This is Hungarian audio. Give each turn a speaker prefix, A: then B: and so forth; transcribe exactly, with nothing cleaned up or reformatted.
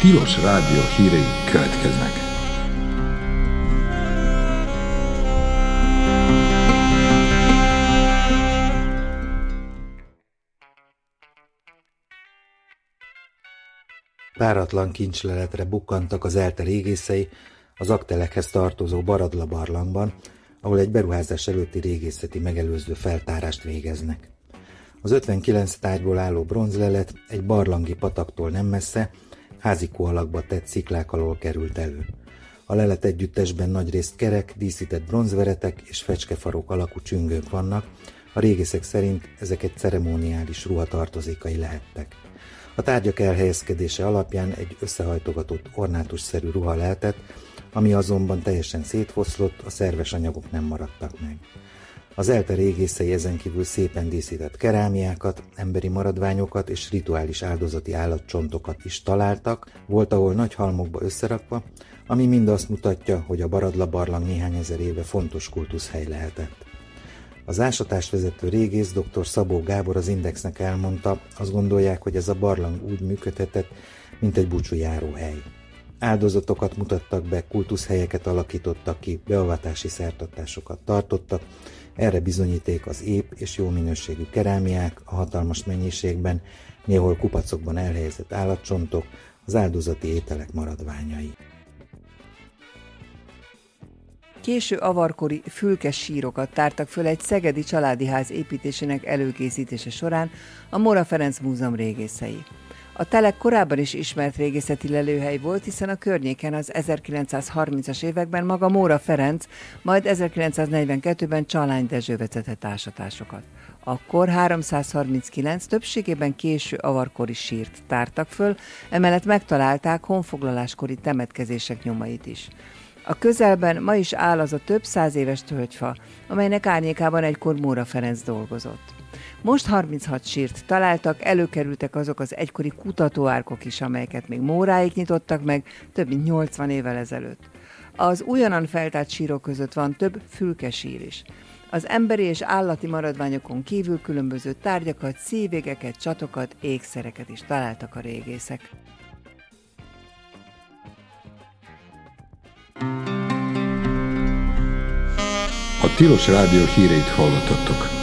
A: Tilos Rádió hírei következnek.
B: Páratlan kincsleletre bukkantak az ELTE régészei az aktelekhez tartozó Baradla barlangban, ahol egy beruházás előtti régészeti megelőző feltárást végeznek. Az ötvenkilenc tárgyból álló bronzlelet egy barlangi pataktól nem messze, házikó alakba tett sziklák alól került elő. A lelet együttesben nagyrészt kerek, díszített bronzveretek és fecskefarok alakú csüngők vannak, a régészek szerint ezek egy ceremoniális ruha tartozékai lehettek. A tárgyak elhelyezkedése alapján egy összehajtogatott ornátusszerű ruha lehetett, ami azonban teljesen szétfoszlott, a szerves anyagok nem maradtak meg. Az ELTE régészei ezen kívül szépen díszített kerámiákat, emberi maradványokat és rituális áldozati állatcsontokat is találtak, volt ahol nagy halmokba összerakva, ami mind azt mutatja, hogy a Baradla barlang néhány ezer éve fontos kultuszhely lehetett. Az ásatást vezető régész dr. Szabó Gábor az Indexnek elmondta, azt gondolják, hogy ez a barlang úgy működhetett, mint egy búcsújáróhely. Áldozatokat mutattak be, kultuszhelyeket alakítottak ki, beavatási szertartásokat tartottak, erre bizonyíték az ép és jó minőségű kerámiák, a hatalmas mennyiségben, néhol kupacokban elhelyezett állatcsontok, az áldozati ételek maradványai.
C: Késő avarkori fülkes sírokat tártak föl egy szegedi családi ház építésének előkészítése során a Móra Ferenc Múzeum régészei. A telek korábban is ismert régészeti lelőhely volt, hiszen a környéken az ezerkilencszázharmincas években maga Móra Ferenc, majd ezerkilencszáznegyvenkettőben Csalány Dezső vezetett ásatásokat. Akkor háromszázharminckilenc többségében késő avarkori sírt tártak föl, emellett megtalálták honfoglaláskori temetkezések nyomait is. A közelben ma is áll az a több száz éves tölgyfa, amelynek árnyékában egykor Móra Ferenc dolgozott. Most harminchat sírt találtak, előkerültek azok az egykori kutatóárkok is, amelyeket még Móráig nyitottak meg több mint nyolcvan évvel ezelőtt. Az újonnan feltárt sírok között van több fülkesír is. Az emberi és állati maradványokon kívül különböző tárgyakat, szívégeket, csatokat, ékszereket is találtak a régészek.
A: A Tilos Rádió híreit hallottattok.